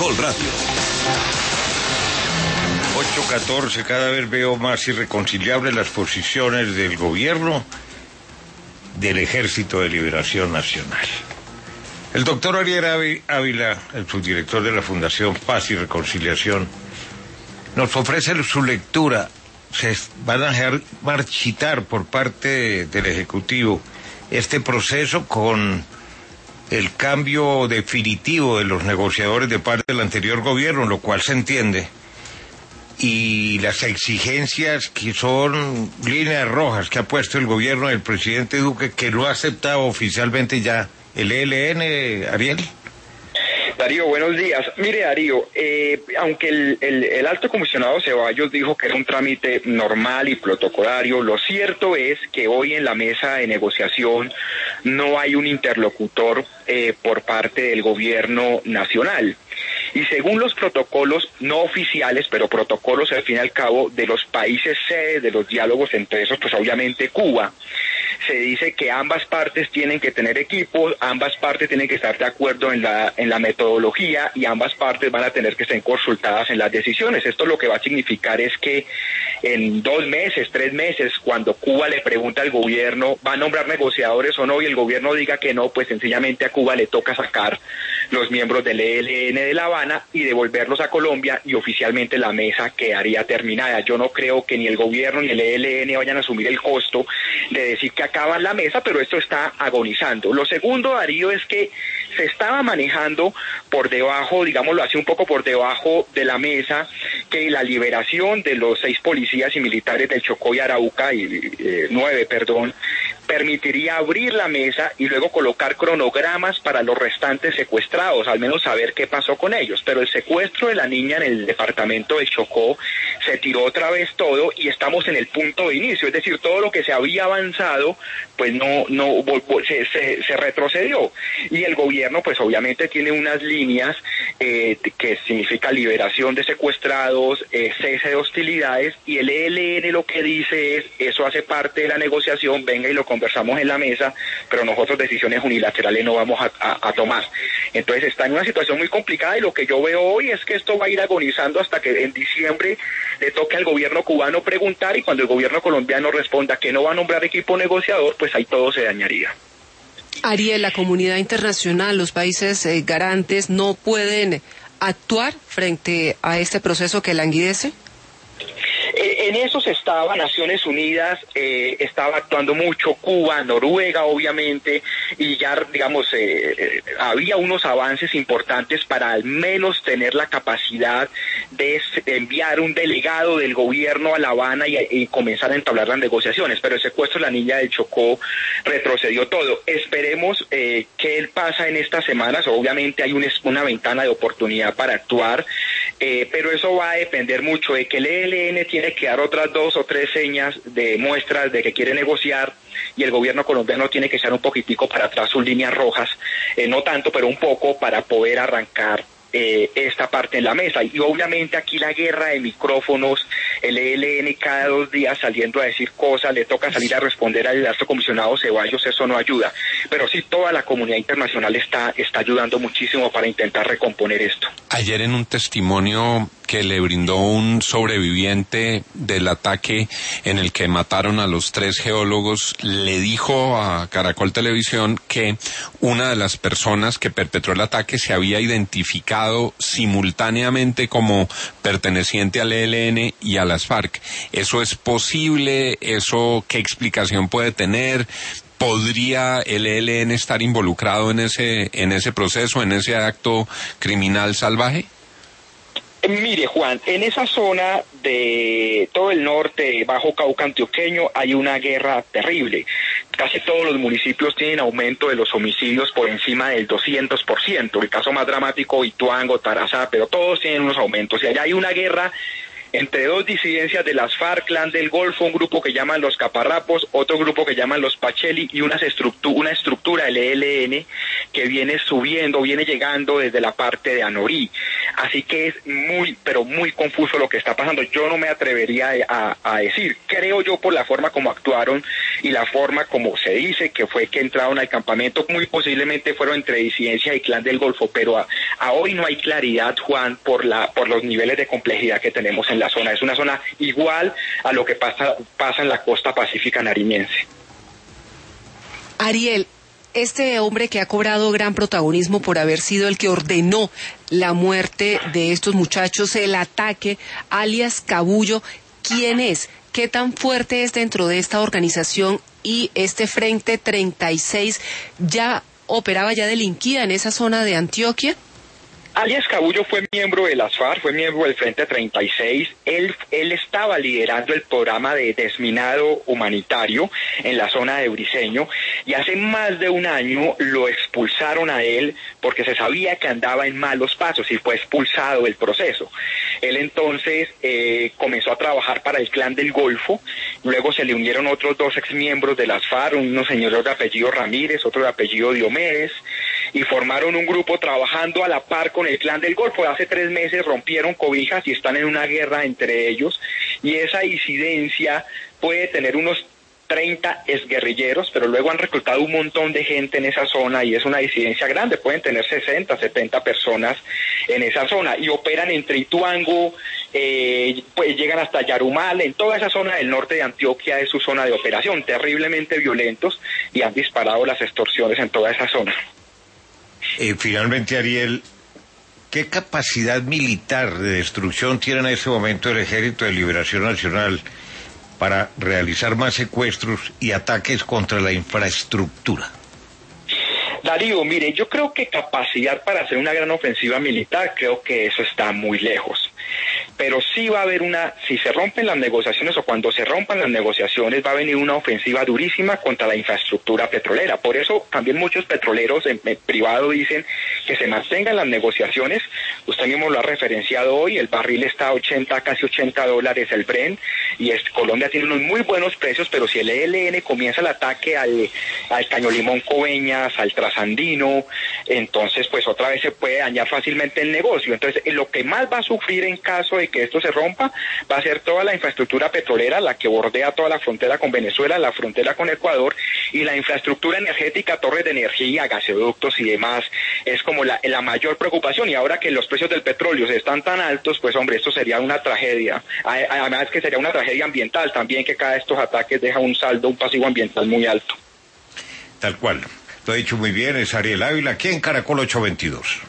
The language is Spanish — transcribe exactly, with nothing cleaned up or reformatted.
Caracol Radio. ocho catorce, cada vez veo más irreconciliables las posiciones del gobierno del Ejército de Liberación Nacional. El doctor Ariel Ávila, el subdirector de la Fundación Paz y Reconciliación, nos ofrece su lectura. Se van a dejar marchitar por parte del Ejecutivo este proceso con el cambio definitivo de los negociadores de parte del anterior gobierno, lo cual se entiende, y las exigencias que son líneas rojas que ha puesto el gobierno del presidente Duque, que lo ha aceptado oficialmente ya el E L N, Ariel. Darío, buenos días. Mire, Darío, eh, aunque el, el, el alto comisionado Ceballos dijo que era un trámite normal y protocolario, lo cierto es que hoy en la mesa de negociación no hay un interlocutor eh, por parte del gobierno nacional. Y según los protocolos no oficiales, pero protocolos al fin y al cabo de los países sede de los diálogos, entre esos pues obviamente Cuba, se dice que ambas partes tienen que tener equipos, ambas partes tienen que estar de acuerdo en la en la metodología y ambas partes van a tener que ser consultadas en las decisiones. Esto lo que va a significar es que en dos meses, tres meses, cuando Cuba le pregunta al gobierno, ¿va a nombrar negociadores o no? Y el gobierno diga que no, pues sencillamente a Cuba le toca sacar los miembros del E L N de La Habana y devolverlos a Colombia y oficialmente la mesa quedaría terminada. Yo no creo que ni el gobierno ni el E L N vayan a asumir el costo de decir que acaban la mesa, pero esto está agonizando. Lo segundo, Darío, es que se estaba manejando por debajo, digámoslo así, un poco por debajo de la mesa, que la liberación de los seis policías y militares del Chocó y Arauca, y eh, nueve, perdón, permitiría abrir la mesa y luego colocar cronogramas para los restantes secuestrados, al menos saber qué pasó con ellos. Pero el secuestro de la niña en el departamento de Chocó se tiró otra vez todo y estamos en el punto de inicio, es decir, todo lo que se había avanzado, pues no, no, se, se, se retrocedió. Y el gobierno, pues obviamente tiene unas líneas eh, que significa liberación de secuestrados, eh, cese de hostilidades, y el E L N lo que dice es, eso hace parte de la negociación, venga y lo conversamos en la mesa, pero nosotros decisiones unilaterales no vamos a, a, a tomar. Entonces está en una situación muy complicada y lo que yo veo hoy es que esto va a ir agonizando hasta que en diciembre le toque al gobierno cubano preguntar, y cuando el gobierno colombiano responda que no va a nombrar equipo negociador, pues ahí todo se dañaría. Ariel, la comunidad internacional, los países eh, garantes no pueden actuar frente a este proceso que languidece. En eso se estaba, Naciones Unidas eh, estaba actuando mucho, Cuba, Noruega obviamente, y ya digamos eh, eh, había unos avances importantes para al menos tener la capacidad de enviar un delegado del gobierno a La Habana y, y comenzar a entablar las negociaciones, pero el secuestro de la niña del Chocó retrocedió todo. Esperemos eh, qué él pasa en estas semanas. Obviamente hay un, una ventana de oportunidad para actuar, eh, pero eso va a depender mucho de que el E L N tiene que dar otras dos o tres señas de muestras de que quiere negociar, y el gobierno colombiano tiene que echar un poquitico para atrás sus líneas rojas, eh, no tanto, pero un poco, para poder arrancar eh, esta parte en la mesa. Y obviamente aquí la guerra de micrófonos, el E L N cada dos días saliendo a decir cosas, le toca salir a responder al alto comisionado Ceballos, eso no ayuda. Pero sí, toda la comunidad internacional está, está ayudando muchísimo para intentar recomponer esto. Ayer, en un testimonio que le brindó un sobreviviente del ataque en el que mataron a los tres geólogos, le dijo a Caracol Televisión que una de las personas que perpetró el ataque se había identificado simultáneamente como perteneciente al E L N y a las FARC. ¿Eso es posible? ¿Eso qué explicación puede tener? ¿Podría el E L N estar involucrado en ese, en ese proceso, en ese acto criminal salvaje? Mire, Juan, en esa zona de todo el norte, Bajo Cauca antioqueño, hay una guerra terrible. Casi todos los municipios tienen aumento de los homicidios por encima del doscientos por ciento. El caso más dramático, Ituango, Tarazá, pero todos tienen unos aumentos. Y allá hay una guerra entre dos disidencias de las FARC, Clan del Golfo, un grupo que llaman los Caparrapos, otro grupo que llaman los Pacheli, y una, estructu una estructura del E L N que viene subiendo, viene llegando desde la parte de Anorí. Así que es muy, pero muy confuso lo que está pasando. Yo no me atrevería a, a decir, creo yo por la forma como actuaron, y la forma como se dice que fue que entraron al campamento, muy posiblemente fueron entre disidencia y Clan del Golfo, pero a, a hoy no hay claridad, Juan, por la por los niveles de complejidad que tenemos en la zona. Es una zona igual a lo que pasa, pasa en la costa pacífica nariñense. Ariel, este hombre que ha cobrado gran protagonismo por haber sido el que ordenó la muerte de estos muchachos, el ataque, alias Cabullo, ¿quién es? ¿Qué tan fuerte es dentro de esta organización? Y este Frente treinta y seis ya operaba, ya delinquía en esa zona de Antioquia. Alias Cabullo fue miembro de las FARC, fue miembro del Frente treinta y seis, él, él estaba liderando el programa de desminado humanitario en la zona de Briceño, y hace más de un año lo expulsaron a él porque se sabía que andaba en malos pasos y fue expulsado del proceso. Él entonces eh, comenzó a trabajar para el Clan del Golfo, luego se le unieron otros dos exmiembros de las FARC, unos señores de apellido Ramírez, otro de apellido Diomedes, y formaron un grupo trabajando a la par con el Clan del Golfo. Hace tres meses rompieron cobijas y están en una guerra entre ellos, y esa disidencia puede tener unos treinta exguerrilleros, pero luego han reclutado un montón de gente en esa zona y es una disidencia grande, pueden tener sesenta, setenta personas en esa zona y operan entre Ituango, eh, pues llegan hasta Yarumal, en toda esa zona del norte de Antioquia es su zona de operación, terriblemente violentos, y han disparado las extorsiones en toda esa zona. Eh, finalmente, Ariel, ¿qué capacidad militar de destrucción tiene en este momento el Ejército de Liberación Nacional para realizar más secuestros y ataques contra la infraestructura? Darío, mire, yo creo que capacidad para hacer una gran ofensiva militar, creo que eso está muy lejos. Pero sí va a haber una, si se rompen las negociaciones o cuando se rompan las negociaciones, va a venir una ofensiva durísima contra la infraestructura petrolera. Por eso también muchos petroleros en, en privado dicen que se mantengan las negociaciones. Usted mismo lo ha referenciado hoy, el barril está a ochenta, casi ochenta dólares el Brent, y es, Colombia tiene unos muy buenos precios, pero si el E L N comienza el ataque al, al Caño Limón Coveñas, al Trasandino, entonces pues otra vez se puede dañar fácilmente el negocio. Entonces lo que más va a sufrir en caso de que esto se rompa va a ser toda la infraestructura petrolera, la que bordea toda la frontera con Venezuela, la frontera con Ecuador, y la infraestructura energética, torres de energía, gasoductos y demás, es como la, la mayor preocupación. Y ahora que los precios del petróleo están tan altos, pues hombre, esto sería una tragedia. Además que sería una tragedia ambiental también, que cada de estos ataques deja un saldo, un pasivo ambiental muy alto. Tal cual. Lo ha dicho muy bien, es Ariel Ávila, aquí en Caracol ocho veintidós.